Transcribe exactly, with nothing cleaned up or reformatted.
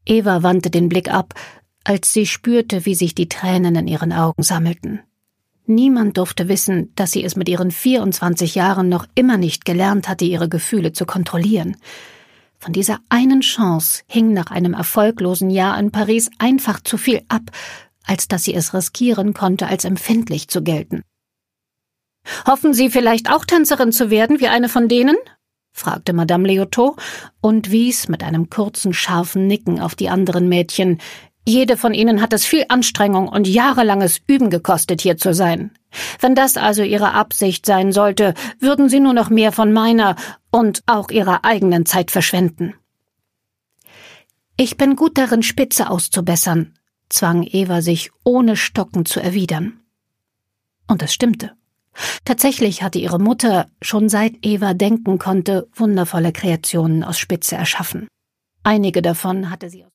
Eva wandte den Blick ab, als sie spürte, wie sich die Tränen in ihren Augen sammelten. Niemand durfte wissen, dass sie es mit ihren vierundzwanzig Jahren noch immer nicht gelernt hatte, ihre Gefühle zu kontrollieren. Von dieser einen Chance hing nach einem erfolglosen Jahr in Paris einfach zu viel ab, als dass sie es riskieren konnte, als empfindlich zu gelten. »Hoffen Sie vielleicht auch Tänzerin zu werden, wie eine von denen?« fragte Madame Lyotot und wies mit einem kurzen, scharfen Nicken auf die anderen Mädchen. »Jede von ihnen hat es viel Anstrengung und jahrelanges Üben gekostet, hier zu sein. Wenn das also ihre Absicht sein sollte, würden sie nur noch mehr von meiner und auch ihrer eigenen Zeit verschwenden.« »Ich bin gut darin, Spitze auszubessern«, zwang Eva sich, ohne Stocken zu erwidern. Und es stimmte. Tatsächlich hatte ihre Mutter, schon seit Eva denken konnte, wundervolle Kreationen aus Spitze erschaffen. Einige davon hatte sie aus